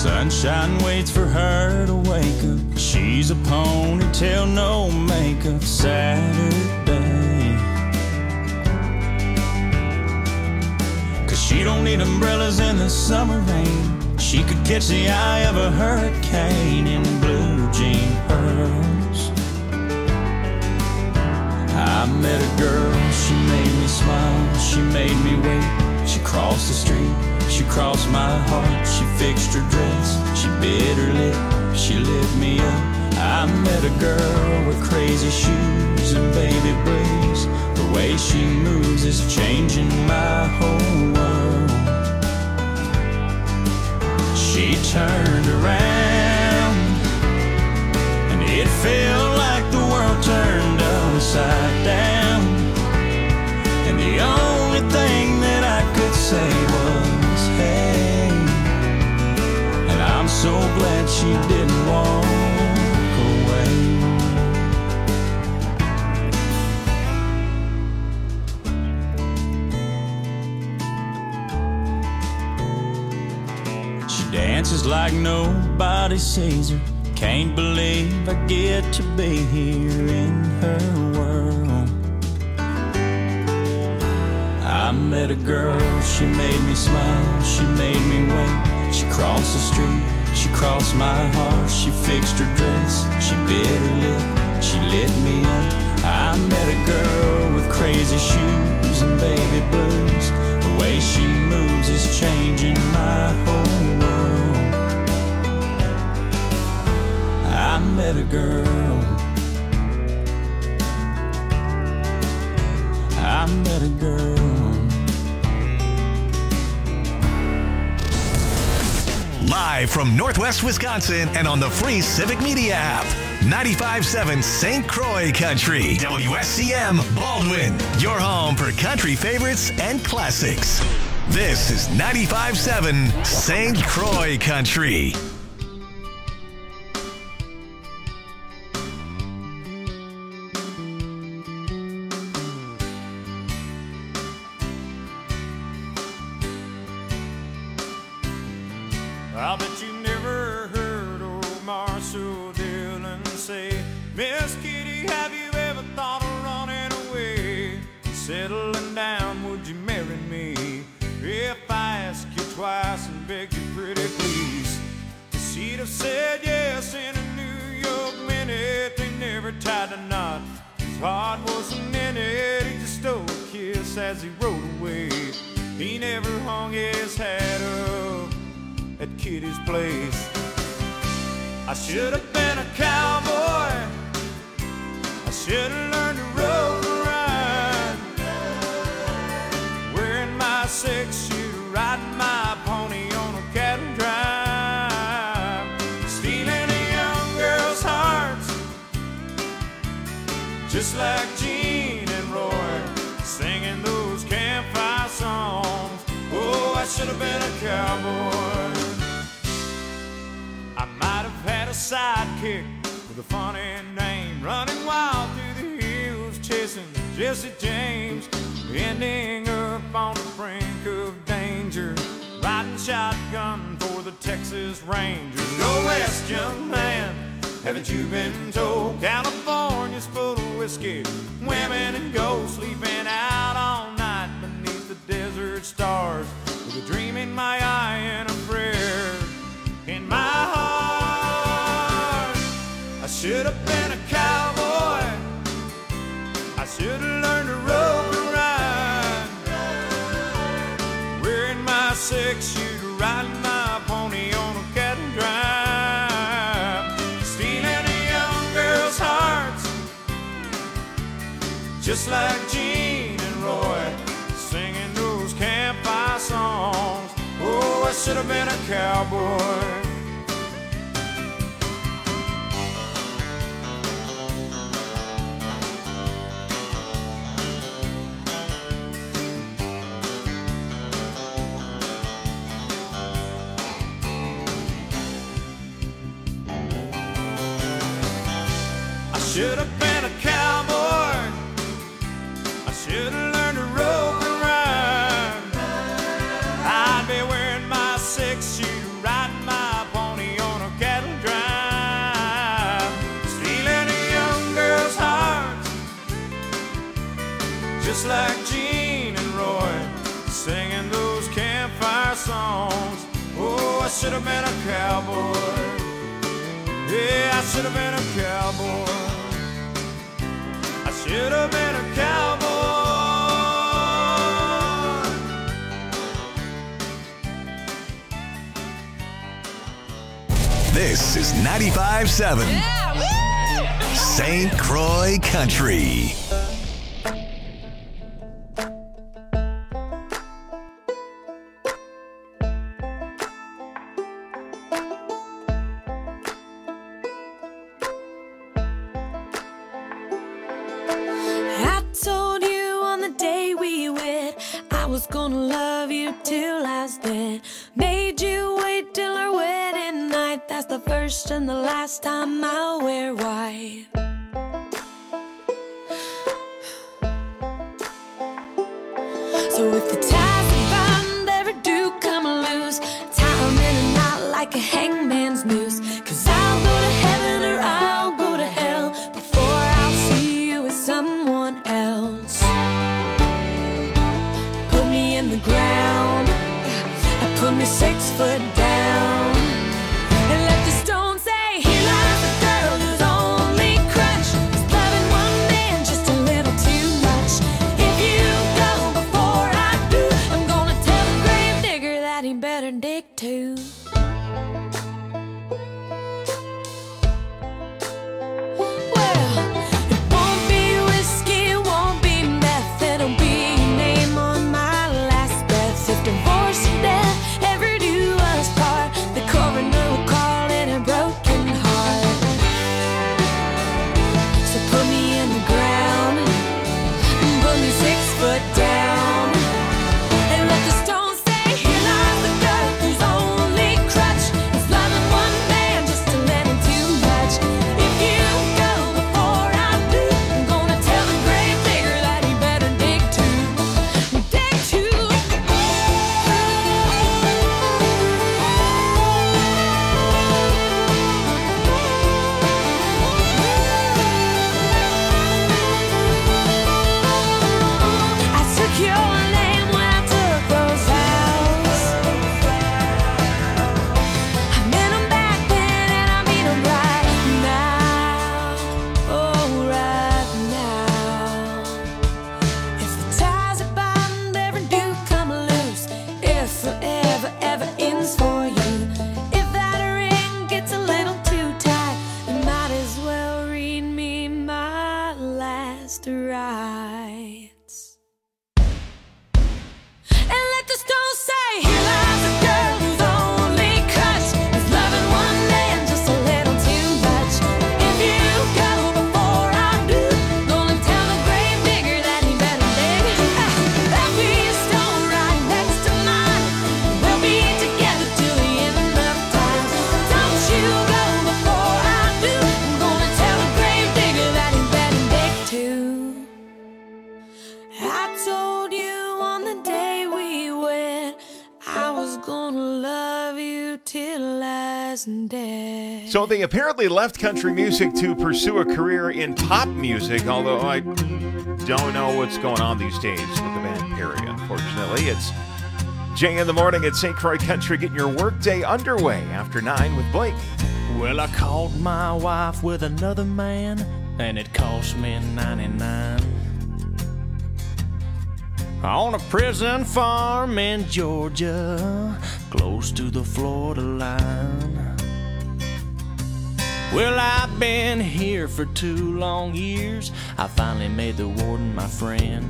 Sunshine waits for her to wake up. She's a ponytail, no makeup Saturday. 'Cause she don't need umbrellas in the summer rain. She could catch the eye of a hurricane in blue jean pearls. I met a girl, she made me smile, she made me wait. She crossed the street, she crossed my heart. She fixed her dress, she bit her lip, she lit me up. I met a girl with crazy shoes and baby braids. The way she moves is changing my whole world. She turned around and it felt like the world turned upside down. And the only thing that I could say was, hey. And I'm so glad she didn't walk away. She dances like nobody sees her. Can't believe I get to be here in her world. I met a girl, she made me smile, she made me wait. She crossed the street, she crossed my heart. She fixed her dress, she bit her lip, she lit me up. I met a girl with crazy shoes and baby blues. The way she moves is changing my whole world. I met a girl, I met a girl. Live from Northwest Wisconsin and on the free Civic Media app. 95.7 St. Croix Country. WSCM Baldwin. Your home for country favorites and classics. This is 95.7 St. Croix Country. I bet you never heard old Marshall Dillon say, Miss Kitty, have you ever thought of running away? Settling down, would you marry me? If I ask you twice and beg you pretty please. She'd have said yes in a New York minute. They never tied a knot, his heart wasn't in it. He just stole a kiss as he rode away. He never hung his hat up at Kitty's place. I should have been a cowboy, I should have learned to rope and ride, wearing my 6-shooter, riding my pony on a cattle drive, stealing a young girl's hearts, just like Gene and Roy, singing those campfire songs. Oh, I should have been a cowboy. I might have had a sidekick with a funny name, running wild through the hills, chasing Jesse James, ending up on the brink of danger, riding shotgun for the Texas Rangers. Go west, young man, haven't you been told? California's full of whiskey, women and gold, sleeping out all night beneath the desert stars, with a dream in my eye and a prayer in my heart. I should have been a cowboy, I should have learned to rope and ride, wearing my 6-shooter, riding my pony on a cattle drive, stealing a young girl's hearts, just like Gene and Roy, singing those campfire songs. Oh, I should have been a cowboy. I should have been a cowboy, I should have learned to rope and ride, I'd be wearing my 6-shooter, riding my pony songs. Oh, I should have been a cowboy. Yeah, I should have been a cowboy. I should have been a cowboy. This is 95.7 St. Croix Country. I told you on the day we wed I was gonna love you till I was dead. Made you wait till our wedding night. That's the first and the last time I'll wear white. So if the ties of bond ever do come loose, tie 'em in a knot like a hangman's noose. 'Cause I'll go to heaven or I'll go to hell before I'll see you with someone else. Put me in the ground, put me 6 foot down, and let the stone say, here lies a girl whose only crutch is loving one man just a little too much. If you go before I do, I'm gonna tell the grave digger that he better dig too. Well, it won't be whiskey, it won't be meth, it'll be your name on my last breath. If divorce and death ever do us part, the coroner will call it a broken heart. So put me in the ground, put me 6 foot down, and let the stone say, here lies the girl whose only crutch is loving one man just a little too much. If you go before I do, I'm gonna tell the grave digger that he better dig too. Dig too. I took your name when I took those vows. I meant 'em back then and I mean 'em right now. Oh, right now. If the ties of bond ever do come loose, if forever ever ends for you, if that ring gets a little too tight, you might as well read me my last rites. And let the stone say, here lies a girl whose only crutch is loving one man just a little too much. If you go before I do, gonna tell the grave digger that he better dig. There'll be a stone right next to mine. We'll be together till the end of time. Don't you go before I do, I'm gonna tell the grave digger that he better dig too. I told you on the day we wed I was gonna love you till last dead. So they apparently left country music to pursue a career in pop music, although I don't know what's going on these days with the band Perry, unfortunately. It's Jay in the morning at St. Croix Country, getting your workday underway after 9 with Blake. Well, I caught my wife with another man, and it cost me 99. On a prison farm in Georgia, close to the Florida line. Well, I've been here for 2 long years. I finally made the warden my friend.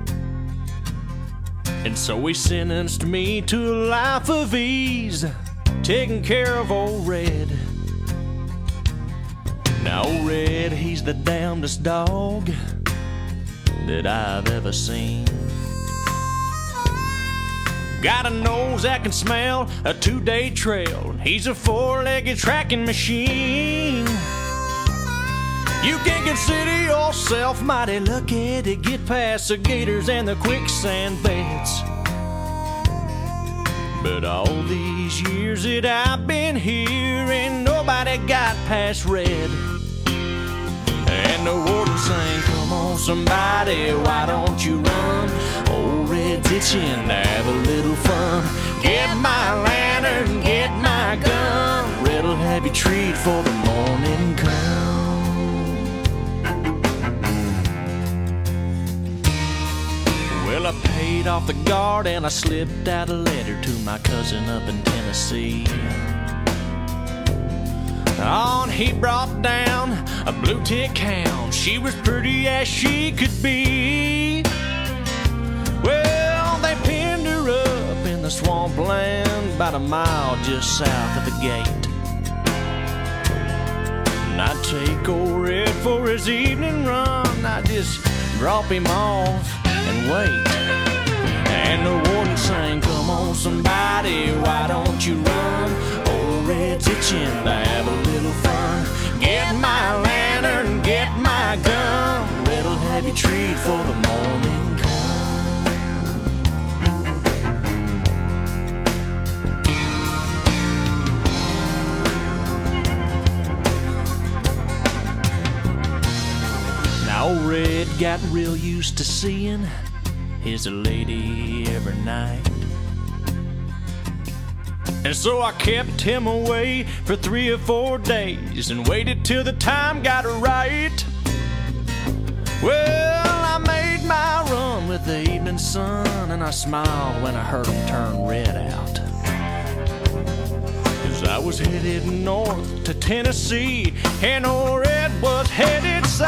And so he sentenced me to a life of ease, taking care of old Red. Now, old Red, he's the damnedest dog that I've ever seen. Got a nose that can smell a 2-day trail. He's a 4-legged tracking machine. You can consider yourself mighty lucky to get past the gators and the quicksand beds. But all these years that I've been here, ain't nobody got past Red. And the warden sang, come on somebody, why don't you run? Old Red's itching to have a little fun. Get my lantern, get my gun. Red'll have you treat for the morning come. Well, I paid off the guard and I slipped out a letter to my cousin up in Tennessee. On he brought down a blue tick hound. She was pretty as she could be. Well, they pinned her up in the swampland about a mile just south of the gate. And I'd take old Red for his evening run. I'd just drop him off and wait. And the warden sang, come on somebody, why don't you run? Old Red's itching to have a little fun. Get my lantern, get my gun. Red'll have you treat for the morning come. Now old Red got real used to seeing his lady every night. And so I kept him away for 3 or 4 days and waited till the time got right. Well, I made my run with the evening sun, and I smiled when I heard him turn red out. 'Cause I was headed north to Tennessee, and old Red was headed south.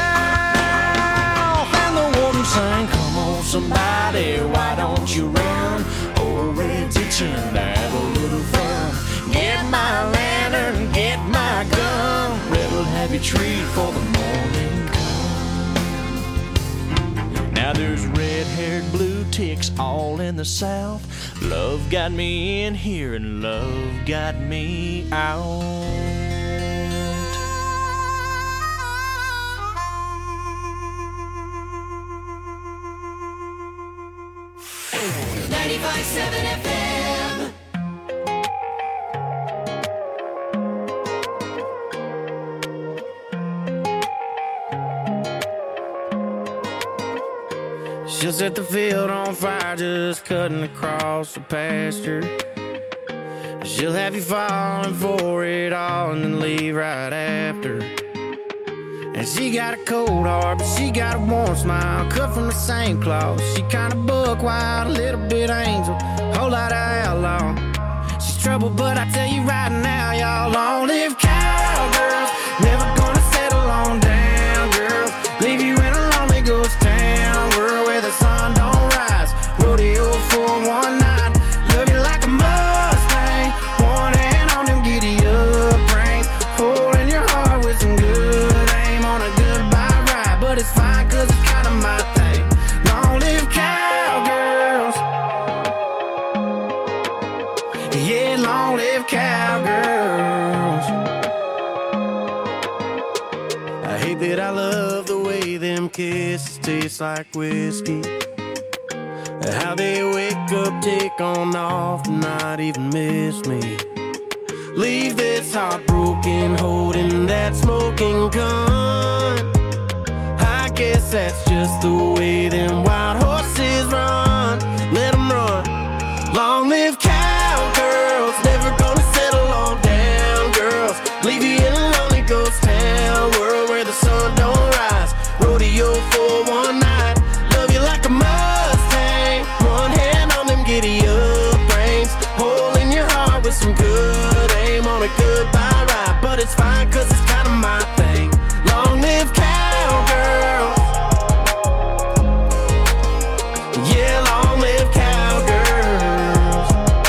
And the warden sang, come on somebody, why don't you run? Old Red's itching to have a little fun. Get my lantern, get my gun. Red'll have you treat for the morning come. Now there's red-haired blue ticks all in the south. Love got me in here and love got me out. 95.7 FM. She'll set the field on fire just cutting across the pasture. She'll have you falling for it all and then leave right after. And she got a cold heart, but she got a warm smile, cut from the same cloth. She kinda buck wild, a little bit angel, whole lot of outlaw. She's trouble, but I tell you right now, y'all, long live cowgirls. Never gonna settle on down, girls. Leave you in a lonely ghost town, world where the sun don't rise. Rodeo for one night, love you like a Mustang. One hand on them giddy up reins, holding your heart with some good aim on a goodbye ride. But it's fine, 'cause it's kinda my thing. Long live cowgirls. Yeah, long live cowgirls. I hate that I love the way them kisses taste like whiskey. How they wake up, take on off, and not even miss me. Leave this heart broken, holding that smoking gun. I guess that's just the way them wild horses run. Let them run. Long live cowgirls, never gonna settle on down, girls. Leave you in a lonely ghost town, world where the sun don't rise. Rodeo for one night, love you like a Mustang. One hand on them giddy up reins, holding your heart with some good aim on a goodbye ride. But it's fine, 'cause it's kinda my thing. Long live cowgirls. Yeah, long live cowgirls.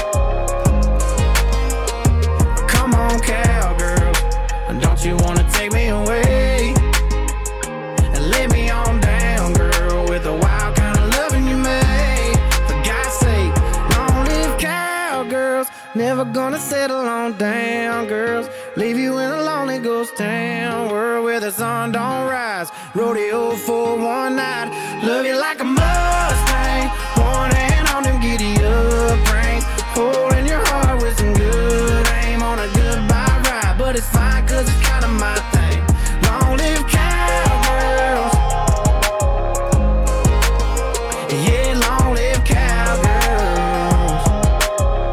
Come on, cowgirls, don't you wanna take me away and lay me on down, girl, with the wild kind of loving you made. For God's sake, long live cowgirls. Never gonna settle on down, girls. Leave you in a lonely ghost town, world where the sun don't rise. Rodeo for one night, love you like a Mustang. One hand on them giddy up reins, holding your heart with some good aim on a goodbye ride. But it's fine, 'cause it's kinda my thing. Long live cowgirls. Yeah, long live cowgirls.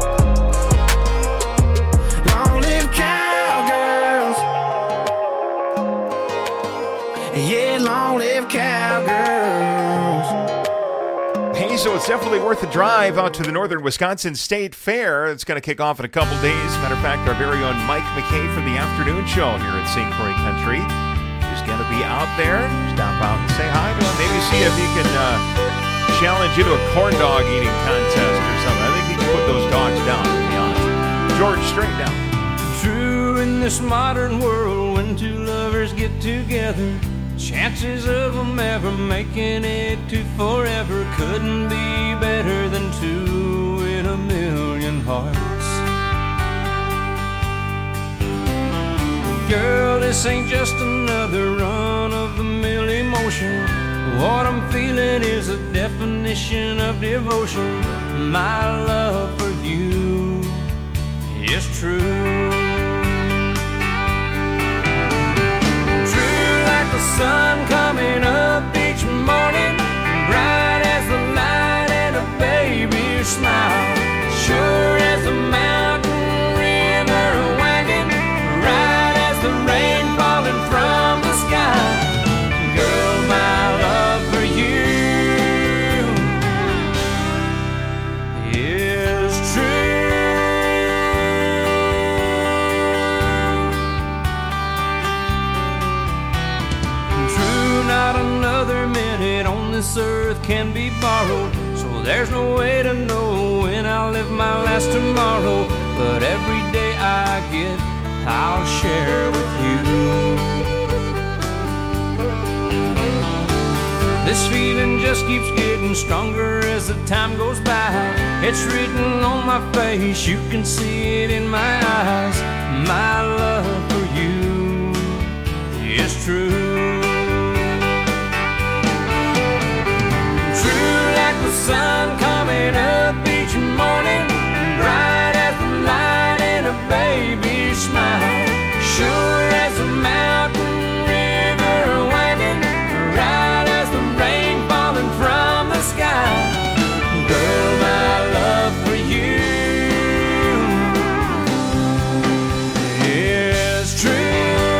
definitely worth a drive out to the Northern Wisconsin State Fair. It's going to kick off in a couple days. Matter of fact, our very own Mike McKay from the afternoon show here at St. Croix Country is going to be out there. Stop out and say hi to him. Maybe see if he can challenge you to a corn dog eating contest or something. I think he can put those dogs down, to be honest. George, straight down. True, in this modern world, when two lovers get together, chances of them ever making it to forever couldn't be better than two in a million hearts. Girl, this ain't just another run-of-the-mill emotion. What I'm feeling is a definition of devotion. My love for you is true. The sun coming up each morning, bright as the light and a baby's smile, sure as the mountain river winding, right as the rain falling from the sky. Girl, my love for you is true. Not another minute on this earth can be borrowed, so there's no way to know when I'll live my last tomorrow. But every day I get, I'll share with you. This feeling just keeps getting stronger as the time goes by. It's written on my face, you can see it in my eyes. My love for you is true. The sun coming up each morning, bright as the light and a baby's smile, sure as the mountain river winding, right as the rain falling from the sky. Girl, my love for you is true.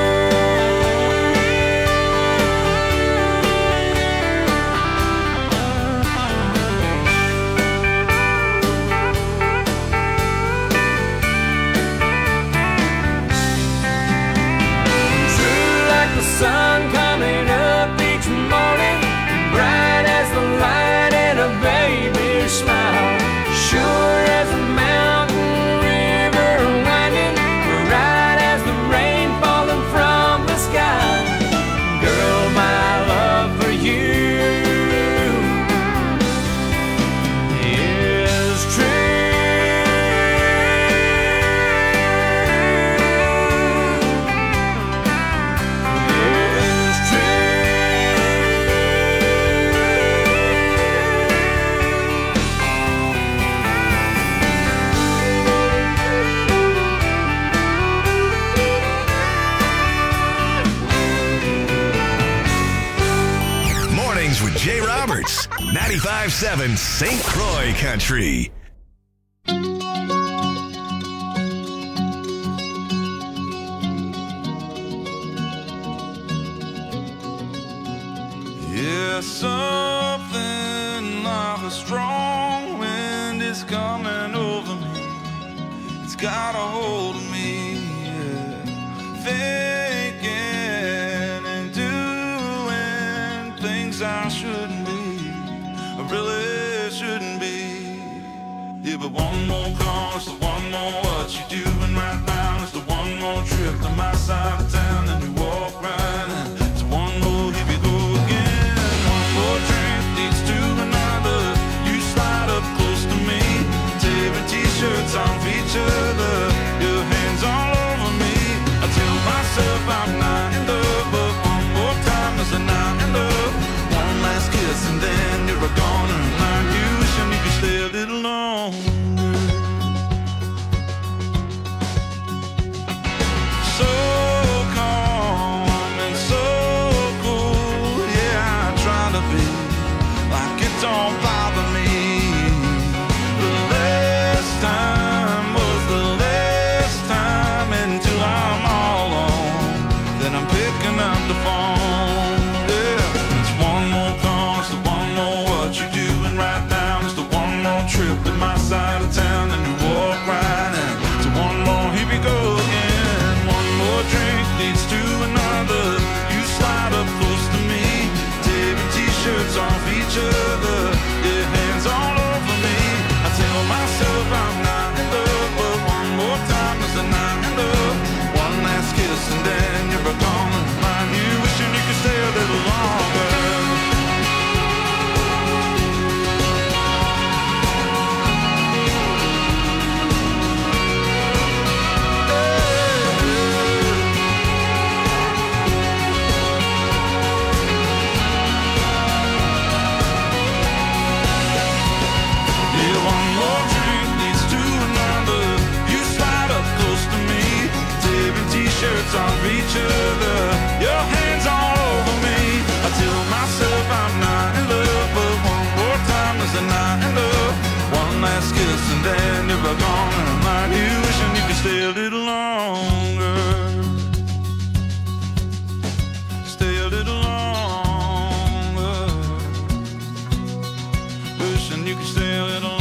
Sun coming up each morning, bright as the light and a baby's smile, sure as the mountain river winding, right as the rain falling from the sky. Girl, my love for you is true. With Jay Roberts, 95.7 St. Croix Country. Yeah, something like a strong wind is coming over me. It's got a hold of me, yeah. Thinking and doing things I shouldn't be, I really shouldn't be. Yeah, but one more call, it's the one more what you doing right now. It's the one more trip to my side of town, and you walk right in. It's one more, here we go again. One more drink leads to another. You slide up close to me, tearing t-shirts off each other, your hands all over me. I tell myself I'm not in love, but one more time is not in love. One last kiss and then you're a goner. Like you, wish you could stay a little longer. lips off each other, your hands all over me. I tell myself I'm not in love, but one more time is a night in love. One last kiss and then you're gone, and I'm like you, wishing you could stay a little longer. Stay a little longer. Wishing you could stay a little longer.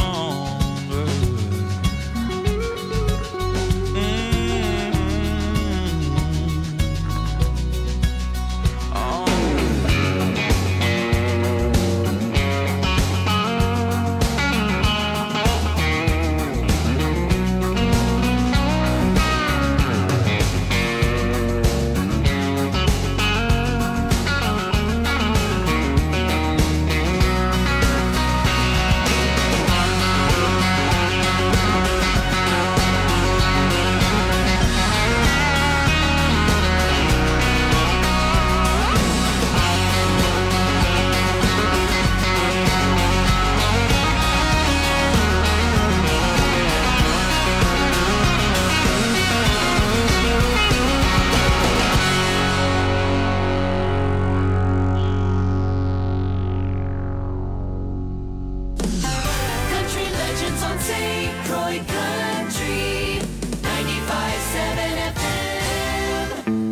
Country legends on St. Croix Country 95.7 FM.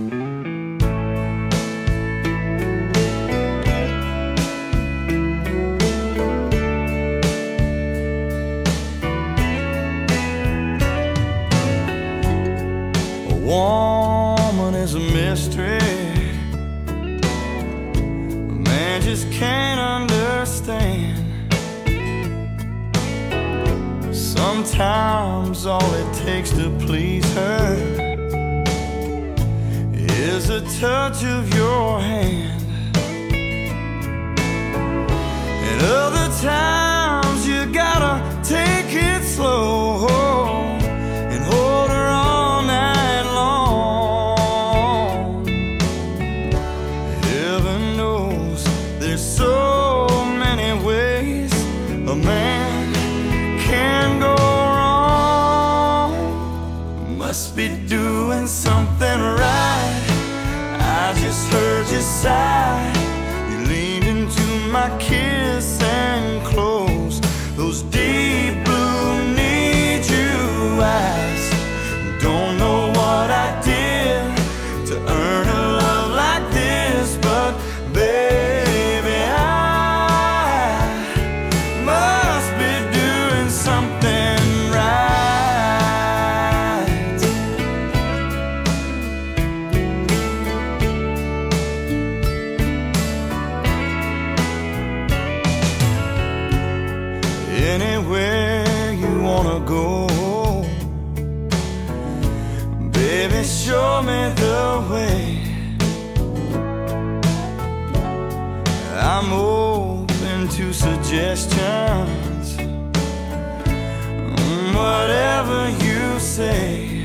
A woman is a mystery. A man just can't understand. Sometimes all it takes to please her is a touch of your hand. And other times you gotta take it slow and hold her all night long. Heaven knows there's so many ways a man can go wrong. Must be doing something right. I just heard you sigh. You leaned into my kiss and closed those deep blue need you eyes. Don't know what I did to earn a love like this, but baby, I must be doing something right. Anywhere you wanna go, baby, show me the way. I'm open to suggestions, whatever you say.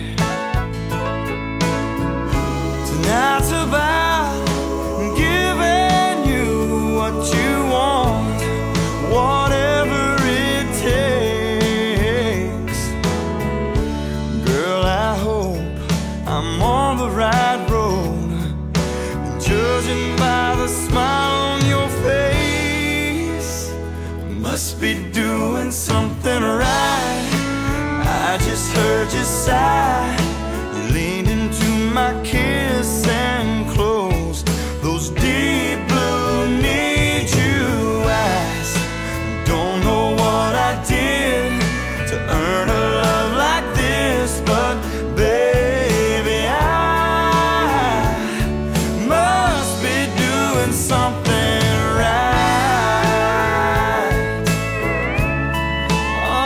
Tonight's about giving you what you want, whatever it takes. Girl, I hope I'm on the right road, judging by the smile on your face. Must be doing something right. I just heard you sigh. You leaned into my kiss and closed those deep blue need you eyes. Don't know what I did to earn a love like this, but baby, I must be doing something right.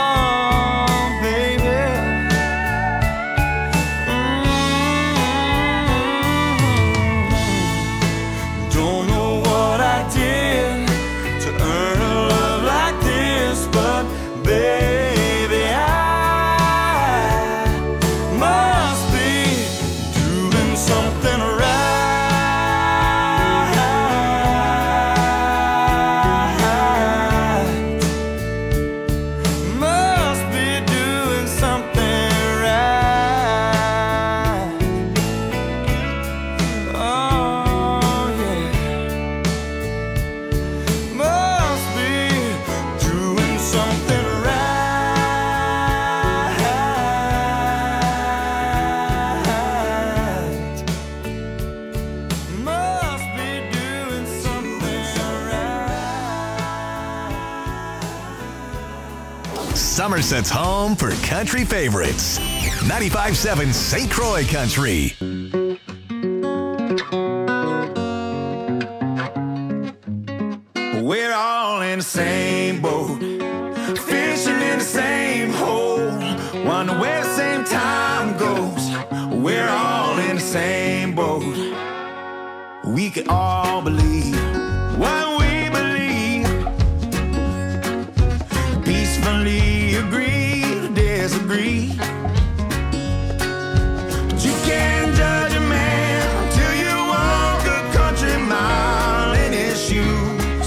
Oh, baby. Somerset's home for country favorites. 95.7 St. Croix Country. We're all in the same boat, fishing in the same hole, wonder where the same time goes. We're all in the same boat. We could all believe what we believe, peacefully agree to disagree. But you can't judge a man till you walk a country mile in his shoes.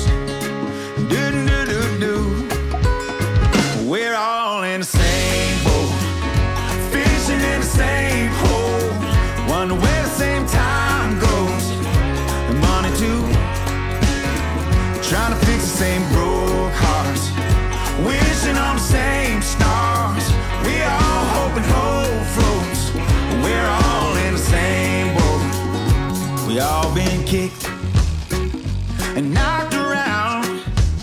We're all in the same boat, fishing in the same hole, wonder where the same time goes. And money too, trying to fix the same broke hearts, wishing on the same stars. We all hoping hope floats. We're all in the same boat. We all been kicked and knocked around,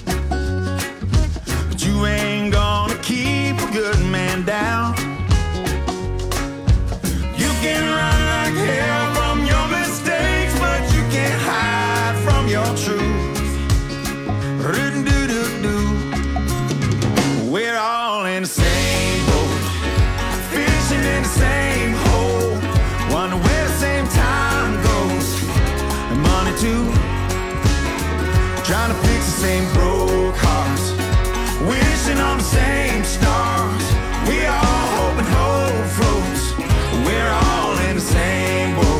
but you ain't gonna keep a good man down. You can run like hell from your mistakes, but you can't hide from your truth. We're all in the same boat, fishing in the same hole, wonder where the same time goes. And money too, trying to fix the same broke hearts, wishing on the same stars. We all hoping hope floats. We're all in the same boat.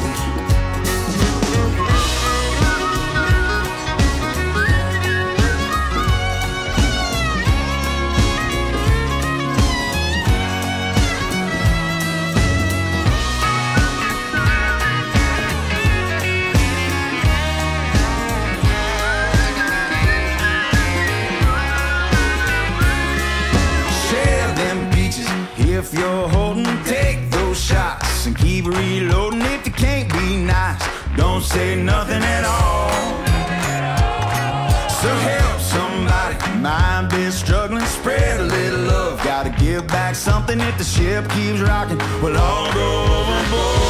If you're holding, take those shots and keep reloading. If you can't be nice, don't say nothing at all. So help somebody, mind been struggling, spread a little love. Gotta give back something if the ship keeps rocking. We'll all go overboard.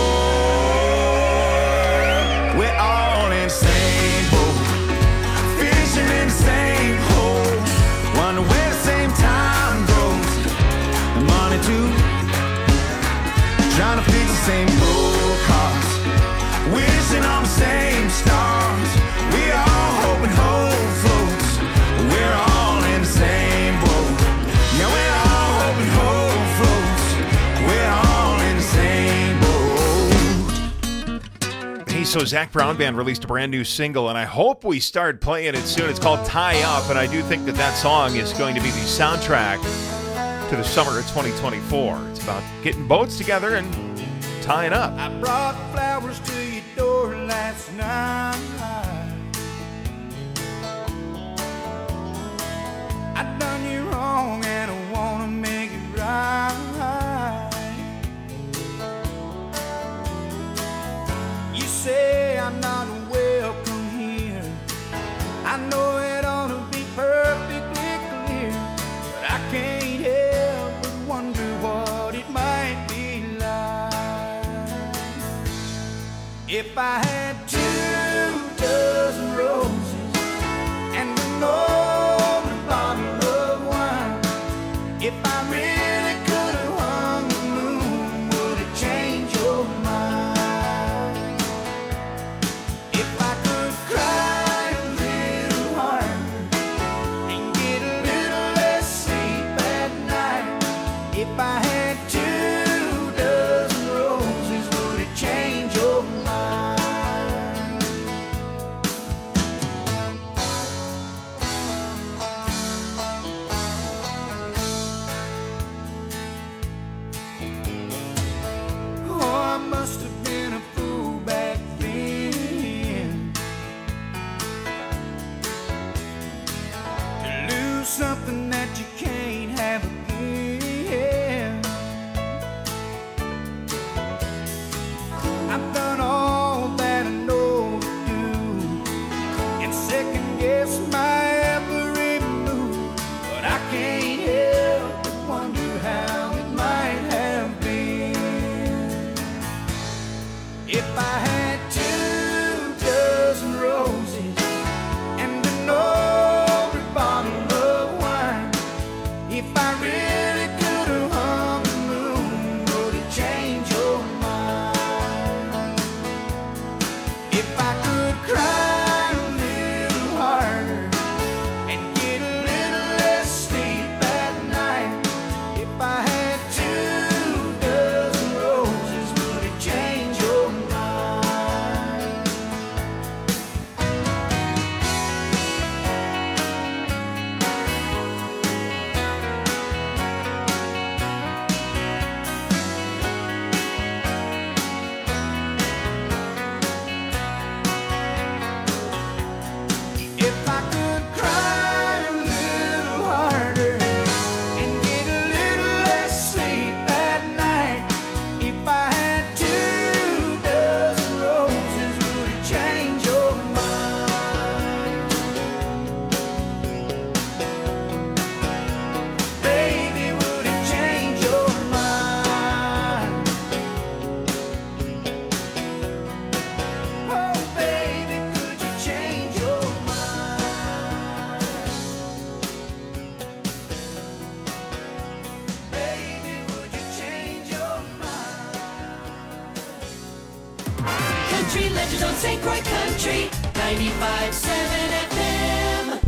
We're all in the same boat, fishing in the same hole, wonder where the same time goes. Money too, trying to fix the same broke hearts, wishing on the same stars. We all hoping hope floats. We're all in the same boat. Yeah, we're all hoping hope floats. We're all in the same boat. Hey, so Zach Brown Band released a brand new single, and I hope we start playing it soon. It's called Tie Up, and I do think that that song is going to be the soundtrack to the summer of 2024. It's about getting boats together and tying up. I brought flowers to your door last night. I done you wrong and I wanna make it right. You say I'm not welcome here. I know it ought to be perfectly clear, but I can't help but wonder what it might be like if I had 2 dozen roses and an open bottle of wine. If I really could have hung the moon, would it change your mind? If I could cry a little harder and get a little less sleep at night. If I had 2 dozen roses, would it change your mind? country legends on St. Croix Country 95.7 FM.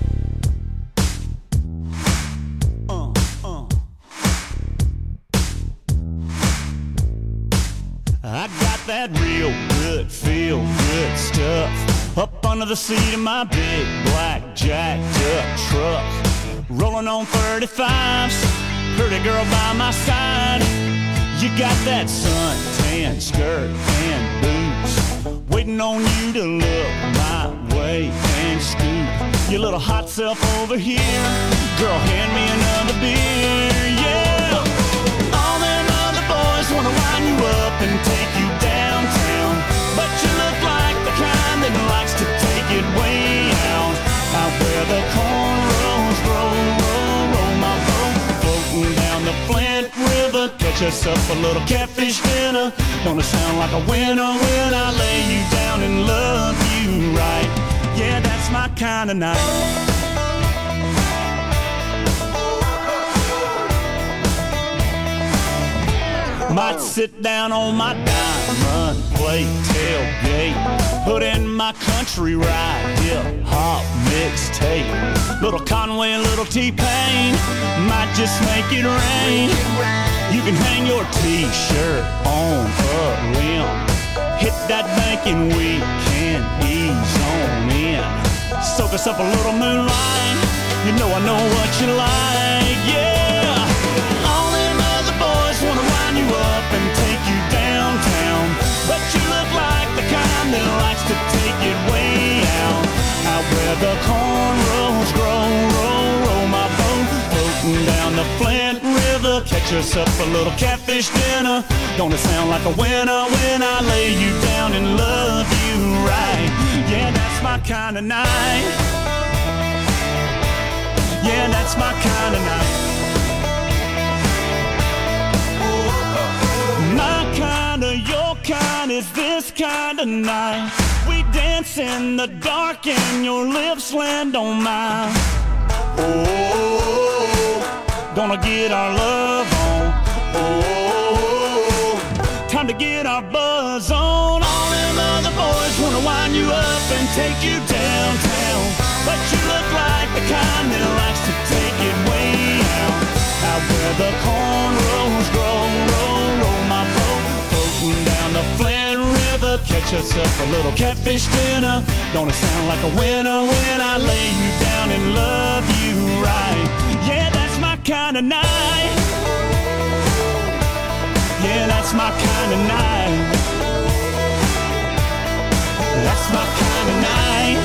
I got that real good, feel good stuff up under the seat of my big black jacked up truck. Rolling on 35s, pretty girl by my side. You got that suntan skirt and boots, waiting on you to look my way and scoot your little hot self over here. Girl, hand me another beer, yeah. All them other boys wanna wind you up and take you downtown, but you look like the kind that likes to take it way out where the cornrows roll my boat, floating down the Flint River. Catch us up a little catfish dinner. Gonna sound like a winner when I lay you down and love you right. Yeah, that's my kind of night. Might sit down on my diamond plate tailgate, put in my country ride, hip-hop mixtape. Little Conway and little T-Pain, might just make it rain. You can hang your T-shirt on a limb, hit that bank and we can ease on in. Soak us up a little moonlight, you know I know what you like, yeah. All them other boys wanna wind you up and take you downtown, but you look like the kind that likes to take it way out where the cornrows roll my boat, floating down the Flint River. Catch us up a little catfish dinner. Gonna sound like a winner when I lay you down and love you right. Yeah, that's my kind of night. Yeah, that's my kind of night. My kind of, your kind is this kind of night. We dance in the dark and your lips land on mine. Oh, gonna get our love on. Oh, time to get our buzz on. All them other boys wanna wind you up and take you downtown, but you look like the kind that likes to take it way out where the cornrows roll my boat, floating down the Flint River. Catch us up a little catfish dinner. Gonna sound like a winner when I lay you down and love you right. Yeah, that's my kind of night. Yeah, that's my kind of night. That's my kind of night.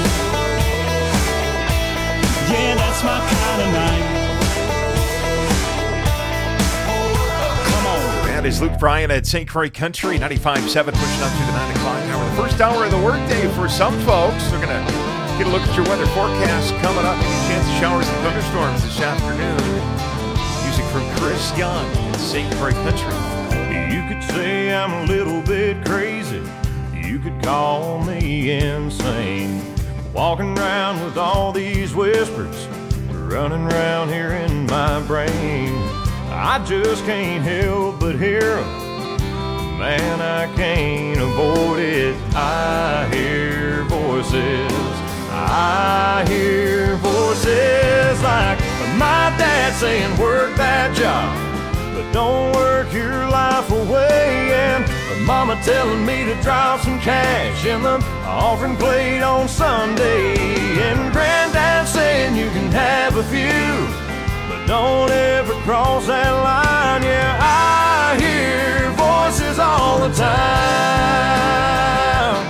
Yeah, that's my kind of night. That is Luke Bryan at St. Croix Country 95.7, pushing up to the 9 o'clock hour. The first hour of the workday for some folks. We're going to get a look at your weather forecast coming up. Maybe a chance of showers and thunderstorms this afternoon. Music from Chris Young at St. Croix Country. You could say I'm a little bit crazy. You could call me insane. Walking around with all these whispers running around here in my brain. I just can't help but hear 'em. Man, I can't avoid it. I hear voices. I hear voices like my dad saying, work that job, but don't work your life away. And mama telling me to drop some cash in the offering plate on Sunday. And granddad saying you can have a few, but don't ever cross that line. Yeah, I hear voices all the time.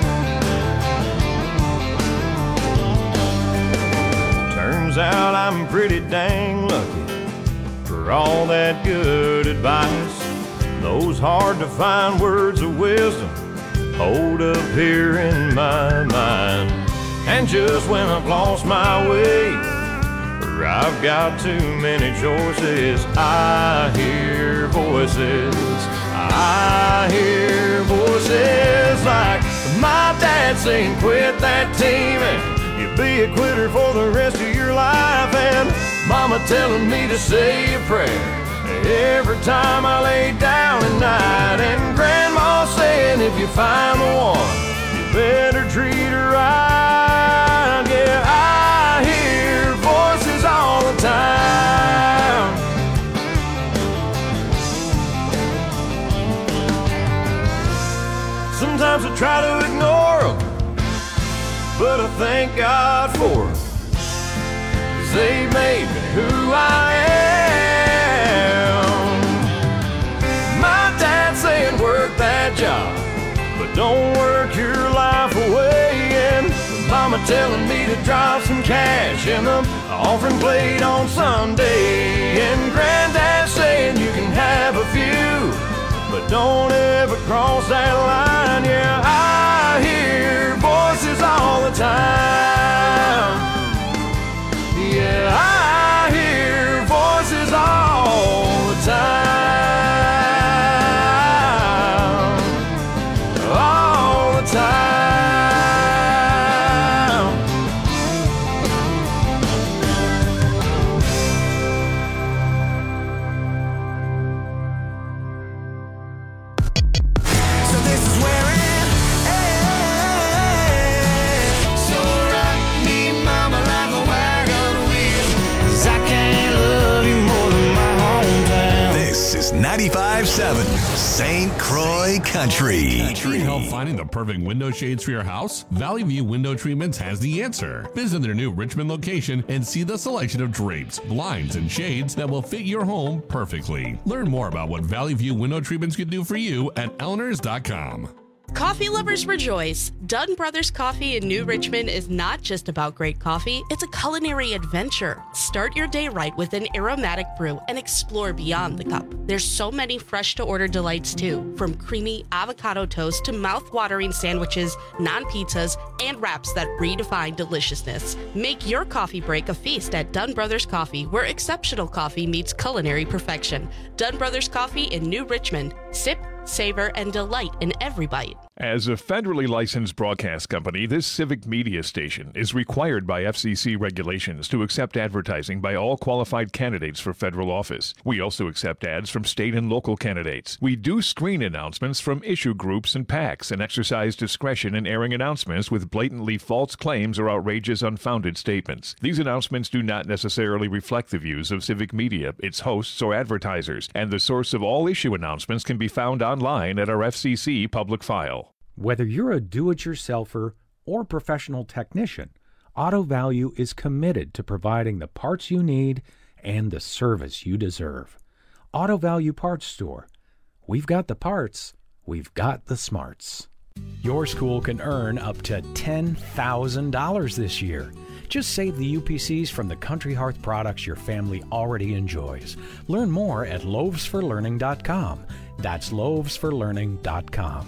Turns out I'm pretty dang lucky for all that good advice. Those hard to find words of wisdom hold up here in my mind. And just when I've lost my way, or I've got too many choices, I hear voices. I hear voices like my dad saying, quit that team and you'll be a quitter for the rest of your life. And mama telling me to say a prayer every time I lay down at night. And grandma saying, if you find the one, you Sometimes I try to ignore them, but I thank God for them, 'cause they made me who I am. My dad saying work that job, but don't work your life away. And mama telling me to drop some cash in the offering plate on Sunday. And granddad saying you can have a few, but don't ever cross that line. Yeah, I hear voices all the time. Yeah, I hear voices all the time. All the time. So this is where it ends. So rock me, mama, like a wagon wheel, 'cause I can't love you more than my hometown. This is 95.7 St. Croix Country. Need help finding the perfect window shades for your house? Valley View Window Treatments has the answer. Visit their new Richmond location and see the selection of drapes, blinds, and shades that will fit your home perfectly. Learn more about what Valley View Window Treatments can do for you at Elinors.com. Coffee lovers rejoice. Dunn Brothers Coffee in New Richmond is not just about great coffee, it's a culinary adventure. Start your day right with an aromatic brew and explore beyond the cup. There's so many fresh-to-order delights too, from creamy avocado toast to mouth-watering sandwiches, non-pizzas, and wraps that redefine deliciousness. Make your coffee break a feast at Dunn Brothers Coffee, where exceptional coffee meets culinary perfection. Dunn Brothers Coffee in New Richmond. Sip, savor, and delight in every bite. As a federally licensed broadcast company, this civic media station is required by FCC regulations to accept advertising by all qualified candidates for federal office. We also accept ads from state and local candidates. We do screen announcements from issue groups and PACs and exercise discretion in airing announcements with blatantly false claims or outrageous, unfounded statements. These announcements do not necessarily reflect the views of civic media, its hosts, or advertisers, and the source of all issue announcements can be found online at our FCC public file. Whether you're a do-it-yourselfer or professional technician, Auto Value is committed to providing the parts you need and the service you deserve. Auto Value Parts Store. We've got the parts, we've got the smarts. Your school can earn up to $10,000 this year. Just save the UPCs from the Country Hearth products your family already enjoys. Learn more at loavesforlearning.com. That's loavesforlearning.com.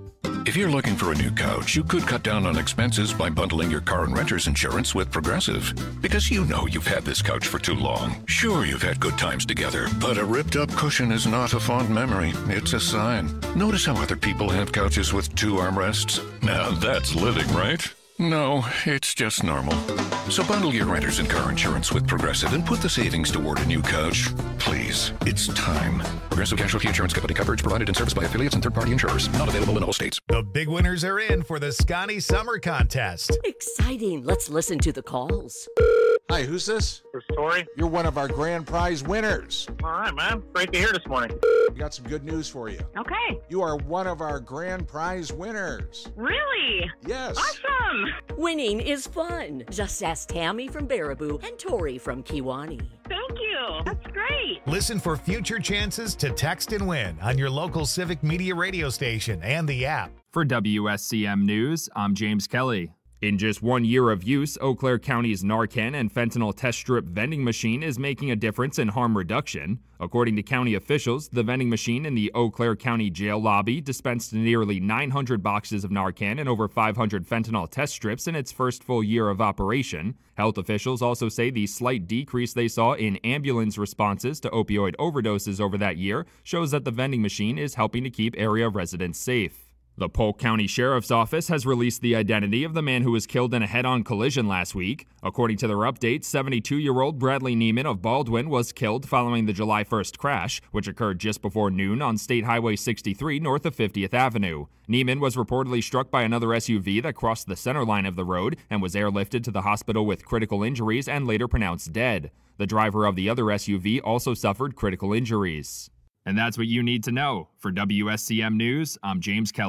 If you're looking for a new couch, you could cut down on expenses by bundling your car and renter's insurance with Progressive. Because you know you've had this couch for too long. Sure, you've had good times together, but a ripped-up cushion is not a fond memory. It's a sign. Notice how other people have couches with 2 armrests? Now that's living, right? No, it's just normal. So bundle your renters and car insurance with Progressive and put the savings toward a new couch. Please, it's time. Progressive Casualty Insurance Company. Coverage provided and serviced by affiliates and third-party insurers. Not available in all states. The big winners are in for the Scotty Summer Contest. Exciting. Let's listen to the calls. Hi, who's this? This is Tori. You're one of our grand prize winners. All right, man. Great to hear this morning. We got some good news for you. Okay. You are one of our grand prize winners. Really? Yes. Awesome. Winning is fun. Just ask Tammy from Baraboo and Tori from Kiwani. Thank you. That's great. Listen for future chances to text and win on your local Civic Media radio station and the app. For WSCM News, I'm James Kelly. In just 1 year of use, Eau Claire County's Narcan and fentanyl test strip vending machine is making a difference in harm reduction. According to county officials, the vending machine in the Eau Claire County jail lobby dispensed nearly 900 boxes of Narcan and over 500 fentanyl test strips in its first full year of operation. Health officials also say the slight decrease they saw in ambulance responses to opioid overdoses over that year shows that the vending machine is helping to keep area residents safe. The Polk County Sheriff's Office has released the identity of the man who was killed in a head-on collision last week. According to their update, 72-year-old Bradley Neiman of Baldwin was killed following the July 1st crash, which occurred just before noon on State Highway 63 north of 50th Avenue. Neiman was reportedly struck by another SUV that crossed the center line of the road and was airlifted to the hospital with critical injuries and later pronounced dead. The driver of the other SUV also suffered critical injuries. And that's what you need to know. For WSCM News, I'm James Kelly.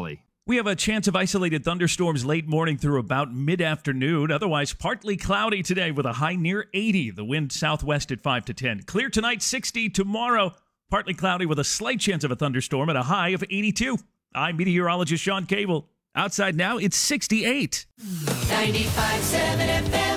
We have a chance of isolated thunderstorms late morning through about mid-afternoon. Otherwise, partly cloudy today with a high near 80. The wind southwest at 5 to 10. Clear tonight, 60. Tomorrow, partly cloudy with a slight chance of a thunderstorm at a high of 82. I'm meteorologist Sean Cable. Outside now, it's 68. 95.7 FM.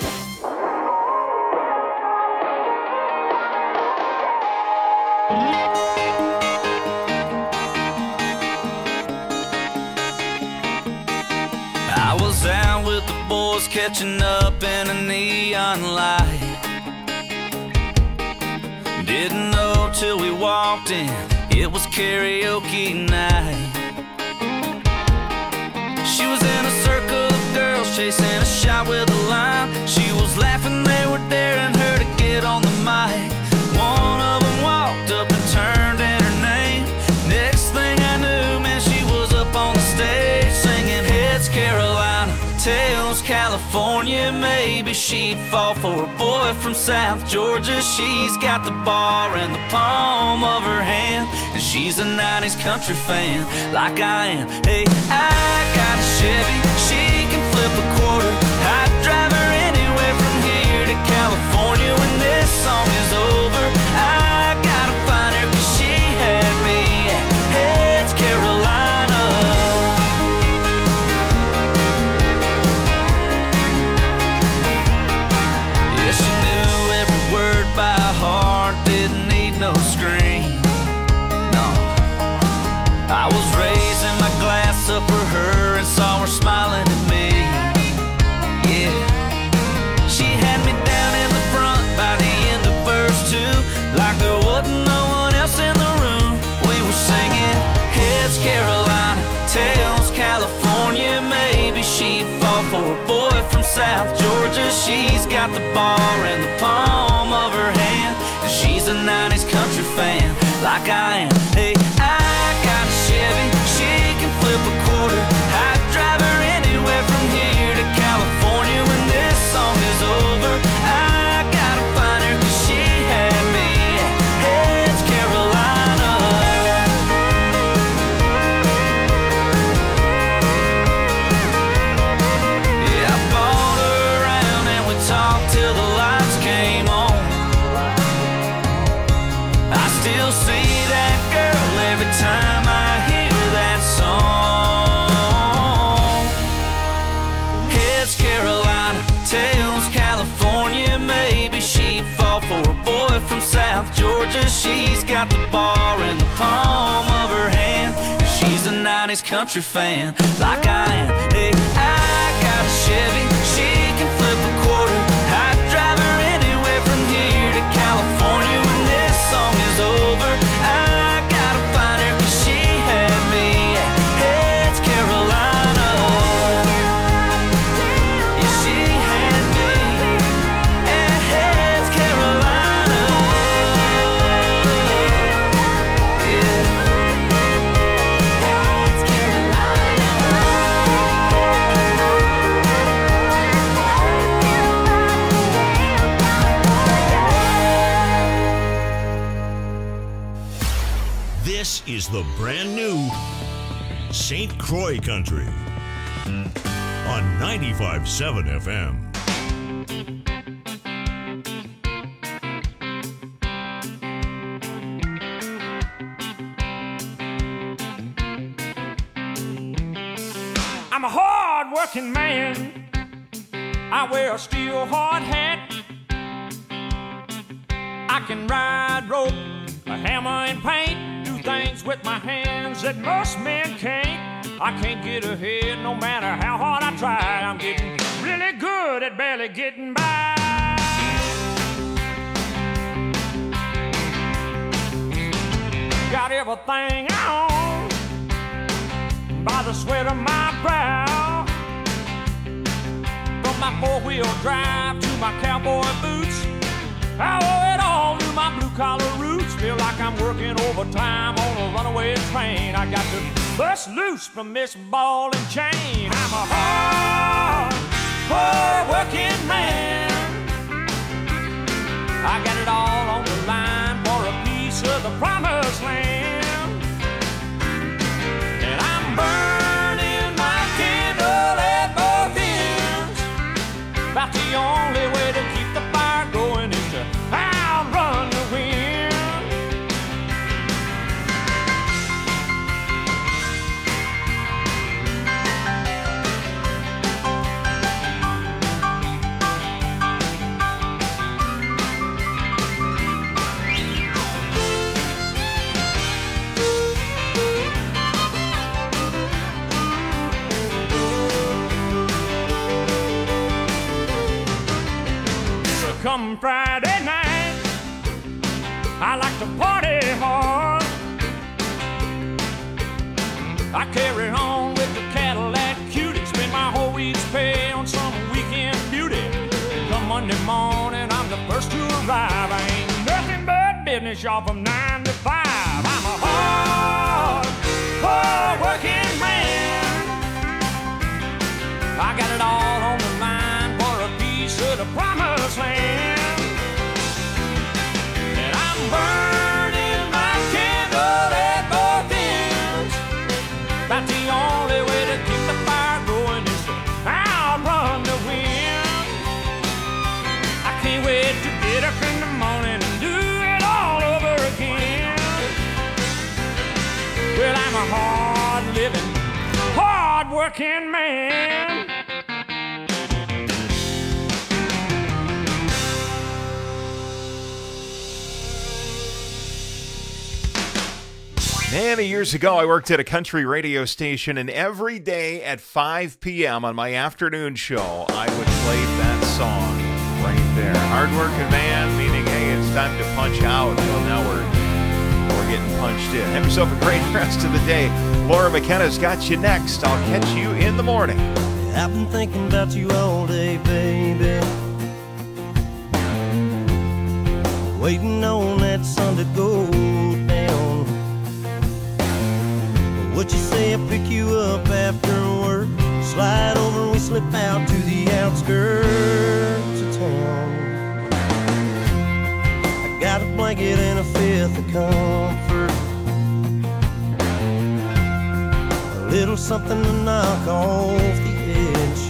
I was out with the boys catching up in a neon light. Didn't know till we walked in, it was karaoke night. She was in a circle of girls chasing a shot with a line. She was laughing, they were daring her to get on the mic. One of them walked up and turned in her name. Next thing I knew, man, she was up on the stage singing Heads Carolina, Tails California. Maybe she'd fall for a boy from South Georgia. She's got the bar in the palm of her hand, and she's a 90s country fan like I am. Hey, I got a Chevy, she can flip a quarter. I'd drive her anywhere from here to California. When this song is over, I gotta find her, 'cause she had me at Heads Carolina. Yeah, she knew every word by heart, didn't need no screen. No, I was raising my glass up for her and saw her smiling at me. Yeah, she had me down in the front by the end of verse 2, like there wasn't no one else in the room. We were singing Heads Carolina, Tails California. Maybe she'd fall for a boy from South Georgia. She's got the bar in the palm of her hand, and she's a 90s country fan like I am. Hey, I got a Chevy, she can flip a quarter. I'd drive her anywhere from here to California. When this song is over, I gotta find her, 'cause she had me at Heads Carolina. Yeah, I bought her around and we talked till the lights came on. I still see that girl every time I hear that song. Heads Carolina, Tails California. Maybe she'd fall for a boy from South Georgia. She's got the bar in the palm of her hand, and she's a 90s country fan like I am. Hey, I got a Chevy, she can flip a quarter. I'd drive her anywhere from here to California. When this song is over, I gotta find her, 'cause she had me at Heads Carolina. Yeah, she had me at Heads Carolina. Yeah. Heads Carolina. This is the brand new St. Croix Country on 95.7 FM. I'm a hard-working man. I wear a steel hard hat. I can ride rope, a hammer and paint, do things with my hands that most men can't. I can't get ahead no matter how hard I try. I'm getting really good at barely getting by. Got everything I own by the sweat of my brow. From my four-wheel drive to my cowboy boots, I owe it all to my blue-collar roots. Feel like I'm working overtime on a runaway train. I got to bust loose from this ball and chain. I'm a hard-working man. I got it all on the line for a piece of the promised land. And I'm burning come Friday night, I like to party hard. I carry on with the Cadillac Cutie, spend my whole week's pay on some weekend beauty. Come Monday morning, I'm the first to arrive. I ain't nothing but business, y'all, from 9 to 5. I'm a hard working man. I got it all on the line for a piece of the promised land. And I'm burning my candle at both ends. That's the only way to keep the fire going is to outrun the wind. I can't wait to get up in the morning and do it all over again. Well, I'm a hard-living, hard-working man. Many years ago, I worked at a country radio station, and every day at 5 p.m. on my afternoon show, I would play that song right there. Hardworking man, meaning, hey, it's time to punch out. Well, now we're getting punched in. Have yourself a great rest of the day. Laura McKenna's got you next. I'll catch you in the morning. I've been thinking about you all day, baby. Waiting on that sun to go down. What you say, I pick you up after work, slide over and we slip out to the outskirts of town. I got a blanket and a fifth of comfort, a little something to knock off the edge.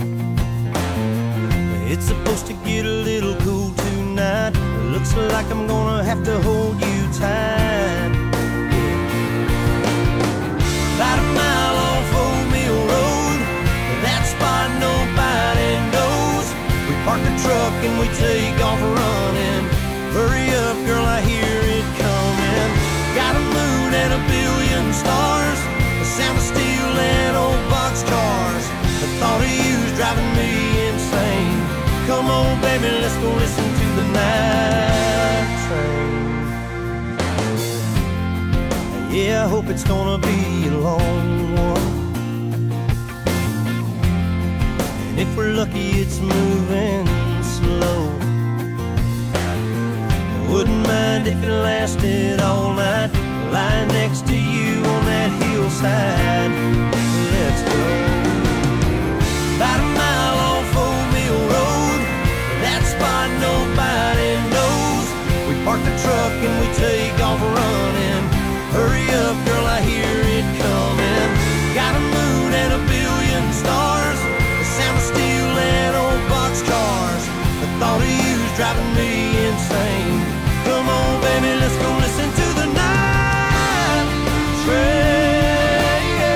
It's supposed to get a little cool tonight. It looks like I'm gonna have to hold you tight. About a mile off Old Mill Road, that spot nobody knows. We park the truck and we take off running. Hurry up, girl, I hear it coming. Got a moon and a billion stars, the sound of steel and old boxcars. The thought of you's driving me insane. Come on, baby, let's go listen to the night train. Yeah, I hope it's gonna be a long one. And if we're lucky, it's moving slow. I wouldn't mind if it lasted all night, lying next to you on that hillside. Let's go. About a mile off Old Mill Road, that spot nobody knows. We park the truck and we take off running. Hurry up, girl, I hear it coming. Got a moon and a billion stars, the sound of steel and old boxcars. The thought of you's driving me insane. Come on, baby, let's go listen to the night train.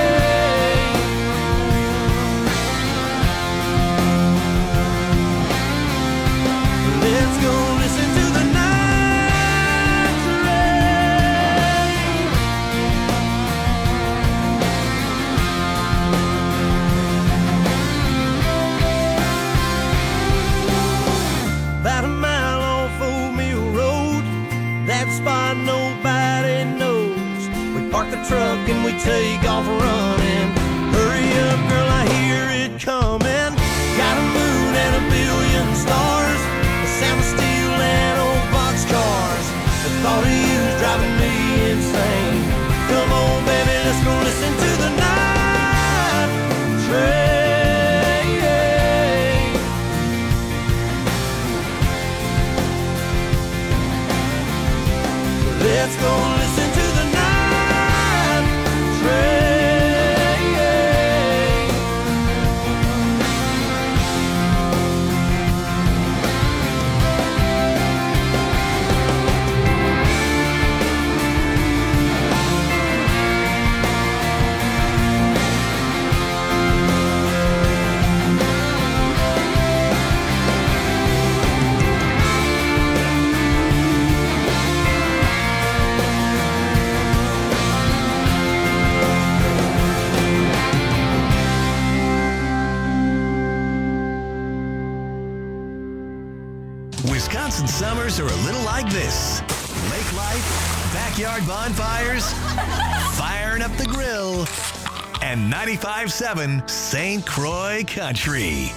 Wisconsin summers are a little like this. Lake life, backyard bonfires, firing up the grill, and 95.7 St. Croix Country.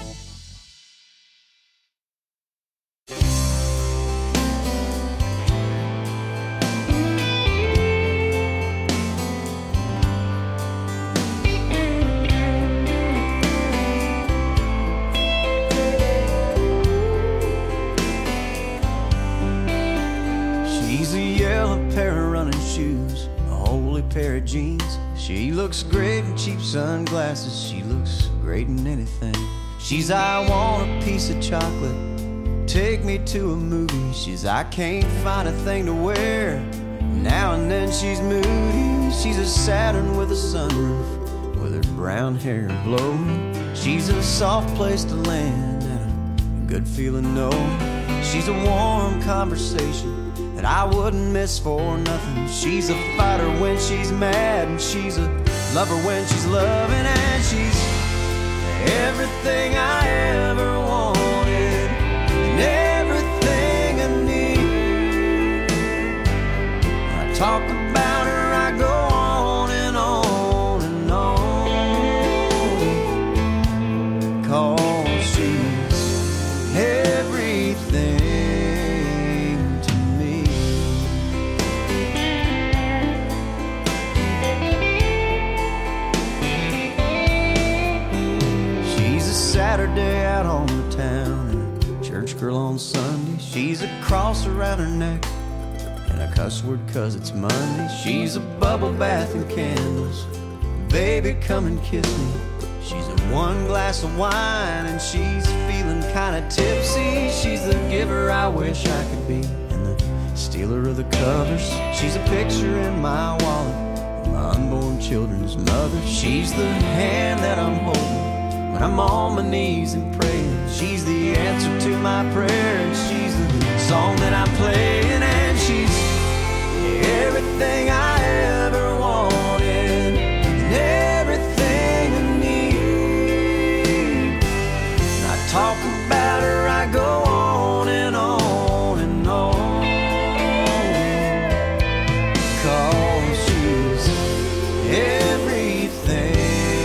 Pair of jeans. She looks great in cheap sunglasses. She looks great in anything. She's I want a piece of chocolate, take me to a movie. She's I can't find a thing to wear. Now and then she's moody. She's a Saturn with a sunroof, with her brown hair blowing. She's a soft place to land and a good feeling knowing. She's a warm conversation that I wouldn't miss for nothing. She's a fighter when she's mad, and she's a lover when she's loving, and she's everything I ever wanted and everything I need. When I talk about her, I go on and on and on, 'cause she's everything. Saturday out on the town and a church girl on Sunday. She's a cross around her neck and a cuss word 'cause it's Monday. She's a bubble bath and candles. Baby, come and kiss me. She's a one glass of wine and she's feeling kinda tipsy. She's the giver I wish I could be and the stealer of the covers. She's a picture in my wallet, my unborn children's mother. She's the hand that I'm holding when I'm on my knees and praying. She's the answer to my prayer, and she's the song that I'm playing, and she's everything I ever wanted and everything I need. When I talk about her, I go on and on and on, 'cause she's everything.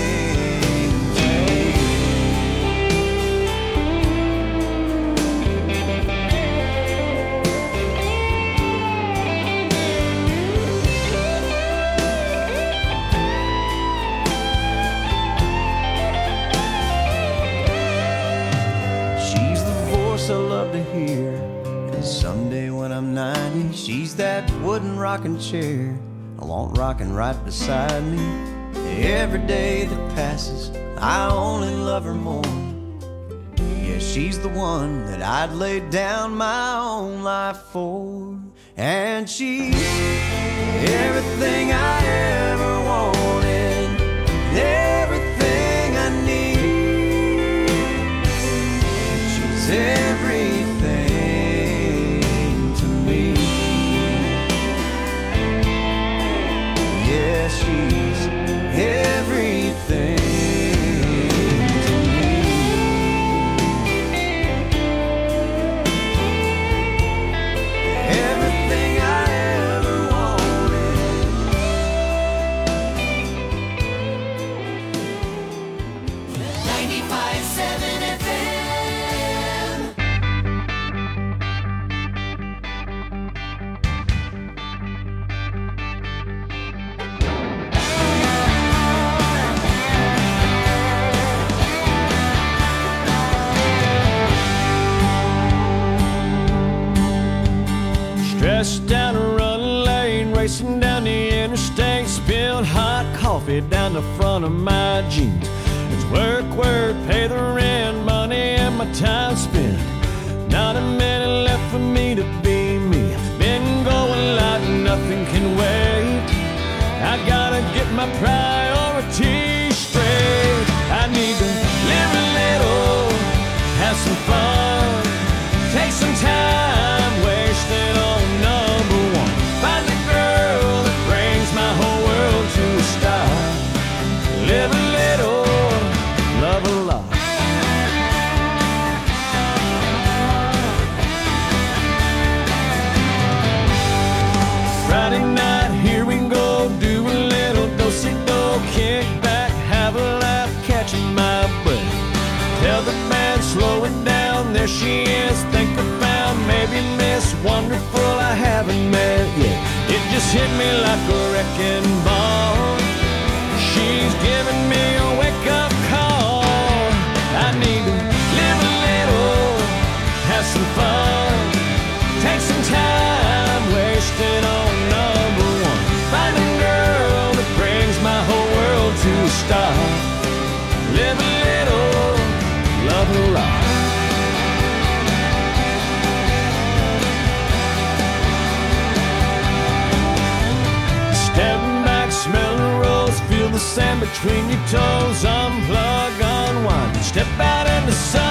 I love to hear, and someday when I'm 90, she's that wooden rocking chair I want rocking right beside me. Every day that passes, I only love her more. Yeah, she's the one that I'd lay down my own life for, and she's everything I ever wanted, everything I need. She's everything to me. Yeah, she's everything to me. Everything I ever wanted. 95.7 FM. Stressed down a running lane, racing down the interstate, spilled hot coffee down the front of my jeans. It's work, work, pay the rent, money and my time spent. Not a minute left for me to be me. Been going like nothing can wait. I gotta get my priorities straight. I need to live a little, have some fun, take some time, wasted on number one. Find the girl that brings my whole world to a stop. Live a little, love a lot. hit me like a wrecking ball. She's giving me a wake-up call. I need to live a little, have some fun, take some time, wasted on number one. Find a girl that brings my whole world to a stop. Live a little, love a lot. Stepping back, smell the rose, feel the sand between your toes. Unplug, unwind, step out in the sun.